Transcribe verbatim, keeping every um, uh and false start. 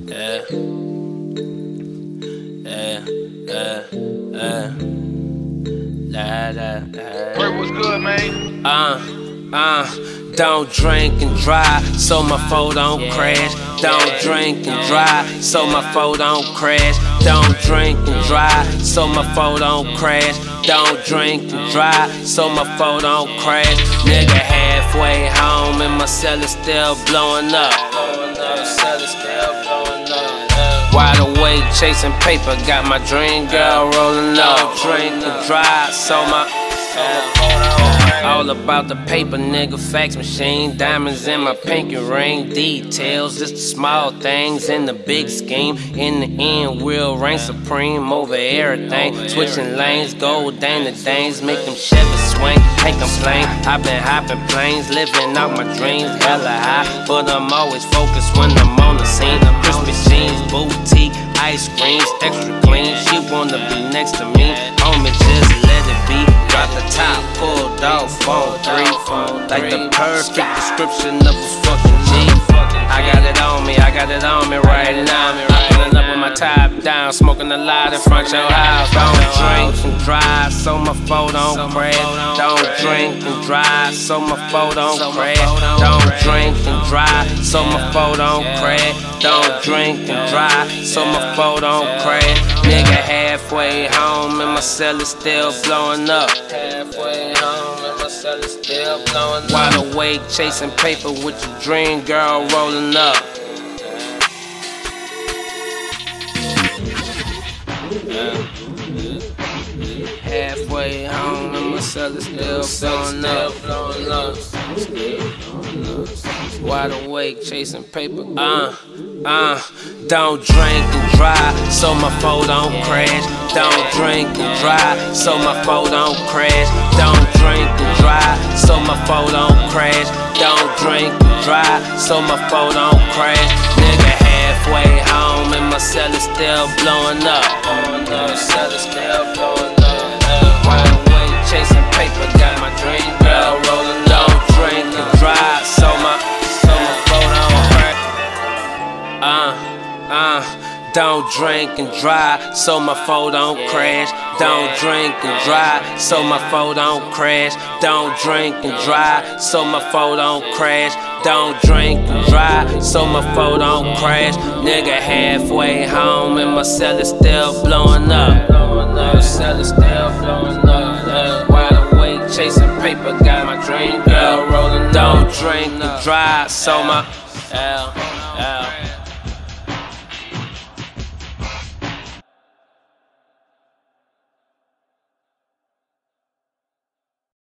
Yeah, yeah, yeah, yeah. La, la, la. Work was good, man. Uh, uh, don't drink and drive, so my phone don't Yeah. crash. Don't drink and drive, so my phone don't crash. Don't drink and drive, so my phone don't crash. Don't drink and drive, so my phone don't crash. Nigga halfway home and my cell is still blowing up. Wide awake, chasing paper, got my dream girl rolling up. Drink and drive, so my all about the paper, nigga, fax machine. Diamonds in my pinky ring. Details, just the small things in the big scheme. In the end, we'll reign supreme over everything. Switching lanes, gold dang the dames, make them Chevy swing. Can't complain, I've been hopping planes, living out my dreams, hella high. But I'm always focused when I'm on the scene. Crispy jeans, boutique, ice creams, extra clean. She wanna be next to me, homie, just let it be. Drop the top, pulled off phone three, like the perfect description of a fucking G. I got it on me, I got it on me right now. Pulling up with my top down, smoking a lot in front your house. Don't drink and drive, so my phone don't crash. Don't drink and drive, so my phone don't crash. Don't drink and drive, so my phone don't crash. Don't drink and drive, so my phone don't crash. Nigga halfway home and my cell is still blowing up. Halfway home and my cell is still blowing up. Wide awake, chasing paper with your dream girl rolling up. Halfway home and my cell is still blowing up. Wide awake, chasing paper. Uh, uh, don't drink and drive, so my phone don't crash. Don't drink and drive, so my phone don't crash. Don't drink and drive, so my phone don't crash. Don't drink and drive, so my phone don't crash. Nigga halfway home and my cell is still blowing up. My cell is still blowing up. Wide awake, chasing paper, got my dream girl rolling up. Don't drink and drive, so my so my phone don't crash. Uh, uh. Don't drink and drive, so my phone don't crash. Don't drink and drive, so my phone don't crash. Don't drink and drive, so my phone don't crash. Don't drink and drive, so my phone don't crash. Nigga halfway home and my cell is still blowing up. My cell is still blowing up. Wide awake, chasing paper, got my dream girl rolling. Don't drink and drive, so my L, L.